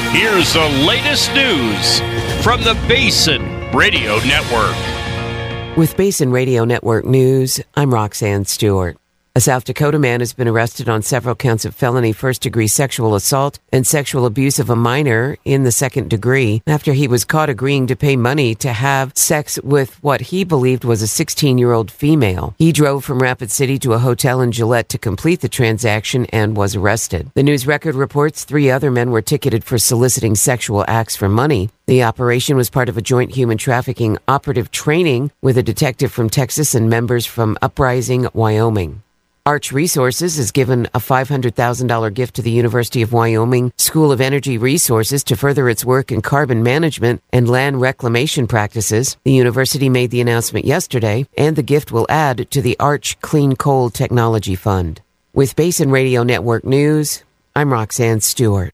Here's the latest news from the Basin Radio Network. With Basin Radio Network News, I'm Roxanne Stewart. A South Dakota man has been arrested on several counts of felony first-degree sexual assault and sexual abuse of a minor in the second degree after he was caught agreeing to pay money to have sex with what he believed was a 16-year-old female. He drove from Rapid City to a hotel in Gillette to complete the transaction and was arrested. The News Record reports 3 other men were ticketed for soliciting sexual acts for money. The operation was part of a joint human trafficking operative training with a detective from Texas and members from Uprising, Wyoming. Arch Resources has given a $500,000 gift to the University of Wyoming School of Energy Resources to further its work in carbon management and land reclamation practices. The university made the announcement yesterday, and the gift will add to the Arch Clean Coal Technology Fund. With Basin Radio Network News, I'm Roxanne Stewart.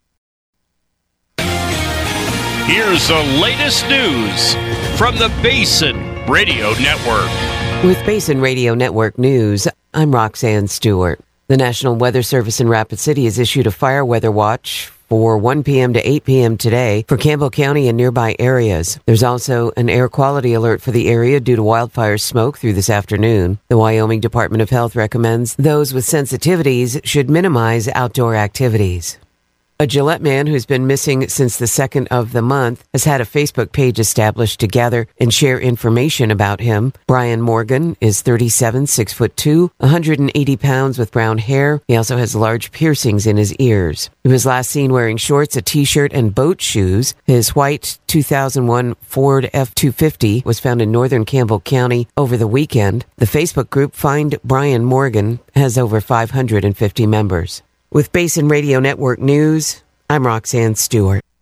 Here's the latest news from the Basin Radio Network. With Basin Radio Network News, I'm Roxanne Stewart. The National Weather Service in Rapid City has issued a fire weather watch for 1 p.m. to 8 p.m. today for Campbell County and nearby areas. There's also an air quality alert for the area due to wildfire smoke through this afternoon. The Wyoming Department of Health recommends those with sensitivities should minimize outdoor activities. A Gillette man who's been missing since the 2nd of the month has had a Facebook page established to gather and share information about him. Brian Morgan is 37, 6'2", 180 pounds with brown hair. He also has large piercings in his ears. He was last seen wearing shorts, a t-shirt, and boat shoes. His white 2001 Ford F-250 was found in northern Campbell County over the weekend. The Facebook group Find Brian Morgan has over 550 members. With Basin Radio Network News, I'm Roxanne Stewart.